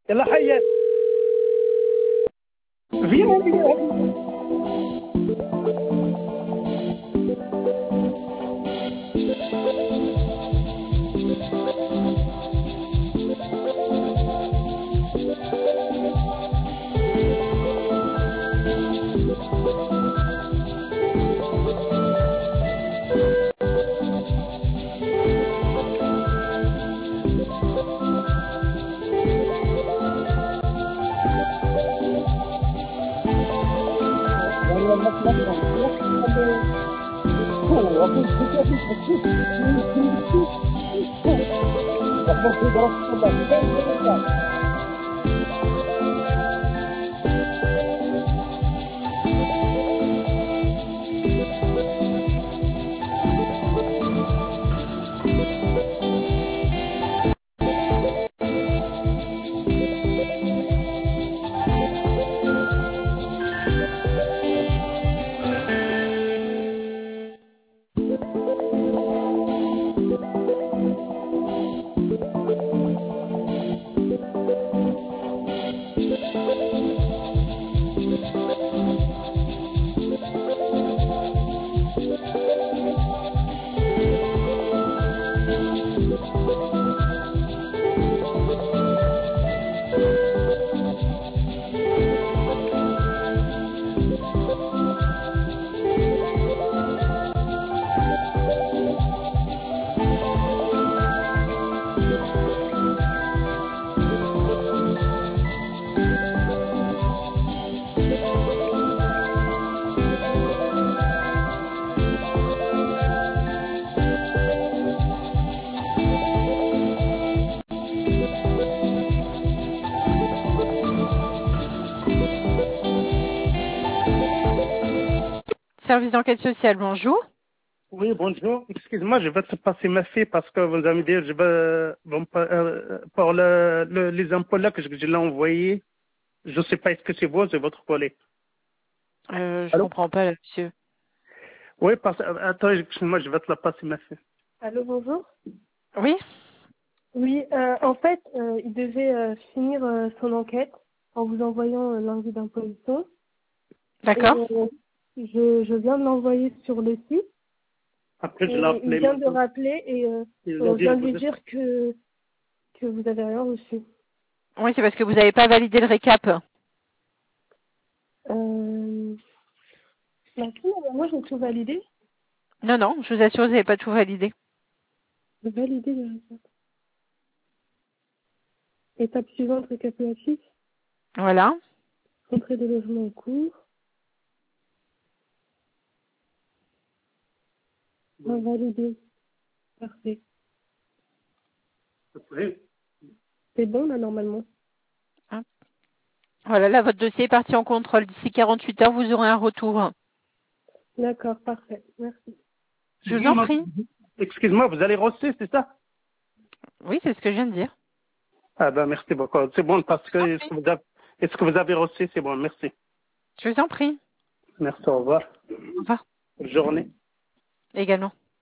يلا حيا فين Service d'enquête sociale, bonjour. Oui, bonjour. Excuse-moi, je vais te passer ma fille parce que vous allez me dire, je vais, pour les impôts là que je l'ai envoyé, je ne sais pas est-ce que c'est vous, c'est votre collègue. Je Allô? comprends pas, là, monsieur. Oui, attends, excuse-moi, je vais te la passer ma fille. Allô, bonjour. Oui, Oui, en fait, il devait finir son enquête en vous envoyant l'invite d'imposition. Et d'accord. je viens de l'envoyer sur le site. Après, je Et l'ai il appelé vient de maintenant. rappeler et Ils ont on dit, vient de lui dire que vous avez rien reçu. Oui, c'est parce que vous n'avez pas validé le récap. Bah, si, moi j'ai tout validé. Non, non, je vous assure, vous n'avez pas tout validé. J'ai validé le récap. Étape suivante, récapitulatif. Voilà. Entrée des logements en cours. Validé. Parfait. après, C'est bon là normalement. Hein. Voilà, là, votre dossier est parti en contrôle. D'ici 48 heures, vous aurez un retour. D'accord, parfait. Merci. Je vous en prie. excuse-moi, vous allez rosser, c'est ça? Oui, c'est ce que je viens de dire. Ah ben, merci beaucoup. C'est bon parce Je vous en que prie. est-ce que vous avez reçu? C'est bon, merci. Je vous en prie. Merci, au revoir. Au revoir. Bonne journée. Également.